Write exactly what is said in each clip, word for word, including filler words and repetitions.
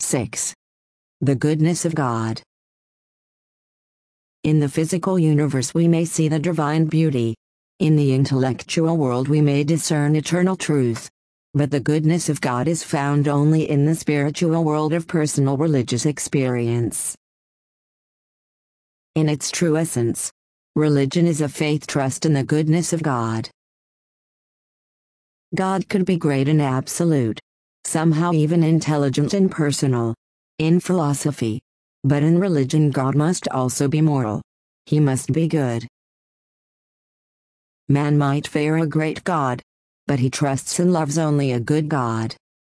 six. The goodness of God. In the physical universe we may see the divine beauty. In the intellectual world we may discern eternal truth. But the goodness of God is found only in the spiritual world of personal religious experience. In its true essence, religion is a faith trust in the goodness of God. God could be great and absolute, somehow even intelligent and personal, in philosophy. But in religion God must also be moral. He must be good. Man might fear a great God, but he trusts and loves only a good God.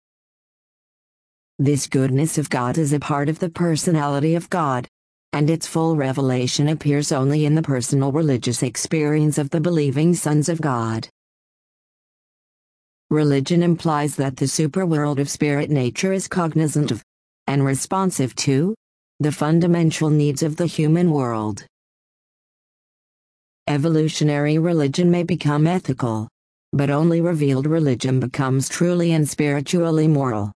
This goodness of God is a part of the personality of God, and its full revelation appears only in the personal religious experience of the believing sons of God. Religion implies that the superworld of spirit nature is cognizant of, and responsive to, the fundamental needs of the human world. Evolutionary religion may become ethical, but only revealed religion becomes truly and spiritually moral.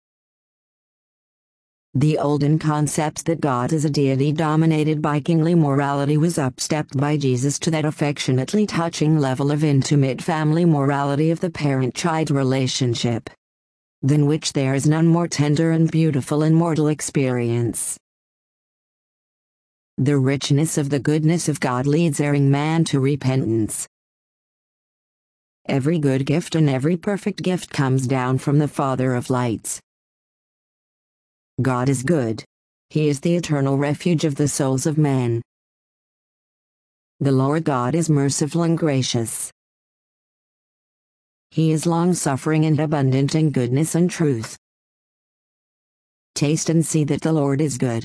The olden concept that God is a deity dominated by kingly morality was upstepped by Jesus to that affectionately touching level of intimate family morality of the parent-child relationship, than which there is none more tender and beautiful in mortal experience. The richness of the goodness of God leads erring man to repentance. Every good gift and every perfect gift comes down from the Father of lights. God is good. He is the eternal refuge of the souls of men. The Lord God is merciful and gracious. He is long-suffering and abundant in goodness and truth. Taste and see that the Lord is good.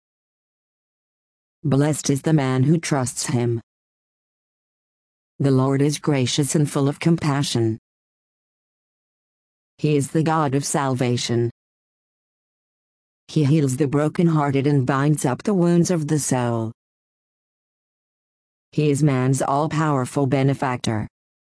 Blessed is the man who trusts him. The Lord is gracious and full of compassion. He is the God of salvation. He heals the broken-hearted and binds up the wounds of the soul. He is man's all-powerful benefactor.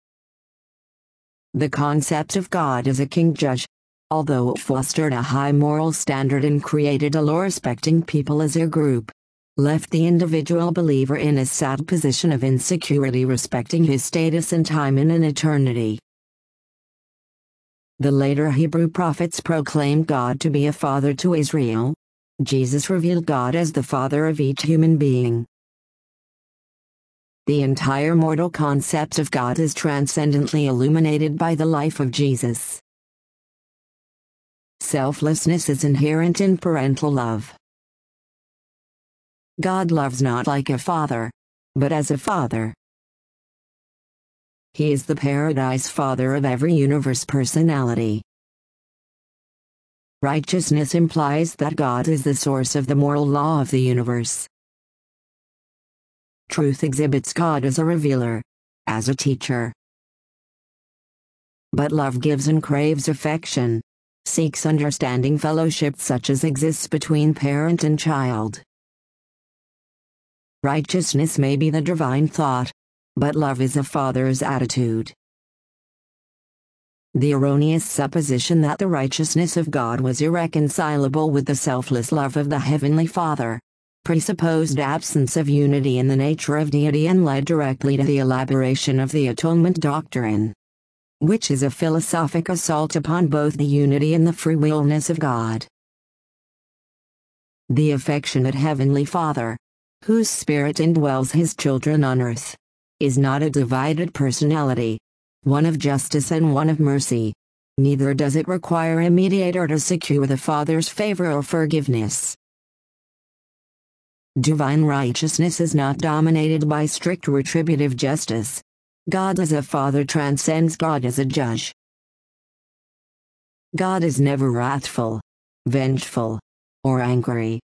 The concept of God as a king judge, although it fostered a high moral standard and created a law-respecting people as a group, left the individual believer in a sad position of insecurity respecting his status and time in an eternity. The later Hebrew prophets proclaimed God to be a father to Israel. Jesus revealed God as the father of each human being. The entire mortal concept of God is transcendently illuminated by the life of Jesus. Selflessness is inherent in parental love. God loves not like a father, but as a father. He is the paradise father of every universe personality. Righteousness implies that God is the source of the moral law of the universe. Truth exhibits God as a revealer, as a teacher. But love gives and craves affection, seeks understanding fellowship such as exists between parent and child. Righteousness may be the divine thought, but love is a father's attitude. The erroneous supposition that the righteousness of God was irreconcilable with the selfless love of the Heavenly Father presupposed absence of unity in the nature of deity and led directly to the elaboration of the atonement doctrine, which is a philosophic assault upon both the unity and the free willness of God. The affectionate Heavenly Father, whose spirit indwells his children on earth, is not a divided personality, one of justice and one of mercy. Neither does it require a mediator to secure the Father's favor or forgiveness. Divine righteousness is not dominated by strict retributive justice. God as a father transcends God as a judge. God is never wrathful, vengeful, or angry.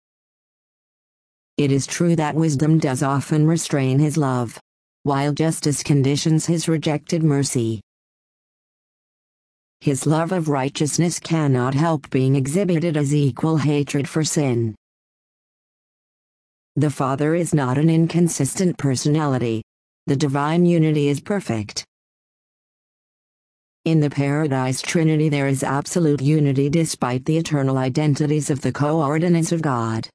It is true that wisdom does often restrain his love, while justice conditions his rejected mercy. His love of righteousness cannot help being exhibited as equal hatred for sin. The Father is not an inconsistent personality. The divine unity is perfect. In the Paradise Trinity there is absolute unity despite the eternal identities of the coordinates of God.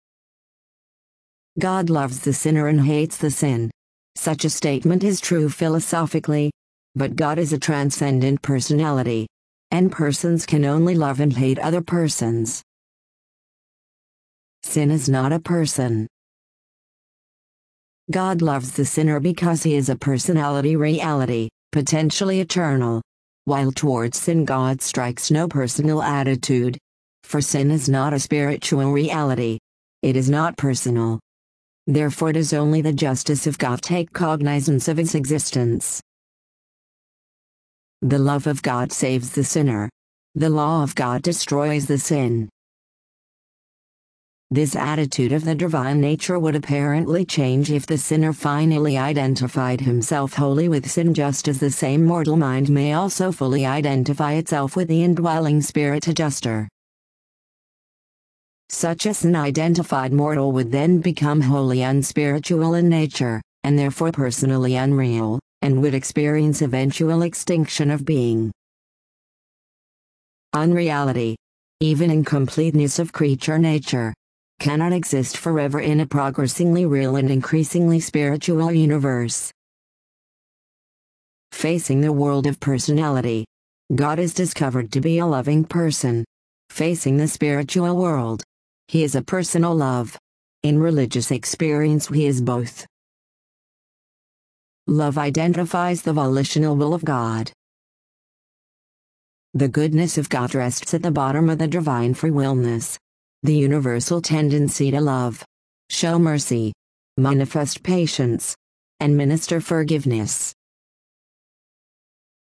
God loves the sinner and hates the sin. Such a statement is true philosophically, but God is a transcendent personality, and persons can only love and hate other persons. Sin is not a person. God loves the sinner because he is a personality reality, potentially eternal, while towards sin God strikes no personal attitude. For sin is not a spiritual reality. It is not personal. Therefore does only the justice of God take cognizance of its existence. The love of God saves the sinner. The law of God destroys the sin. This attitude of the divine nature would apparently change if the sinner finally identified himself wholly with sin, just as the same mortal mind may also fully identify itself with the indwelling spirit adjuster. Such a sin-identified mortal would then become wholly unspiritual in nature, and therefore personally unreal, and would experience eventual extinction of being. Unreality, even incompleteness of creature nature, cannot exist forever in a progressingly real and increasingly spiritual universe. Facing the world of personality, God is discovered to be a loving person. Facing the spiritual world, he is a personal love. In religious experience he is both. Love identifies the volitional will of God. The goodness of God rests at the bottom of the divine free willness. The universal tendency to love, show mercy, manifest patience, and minister forgiveness.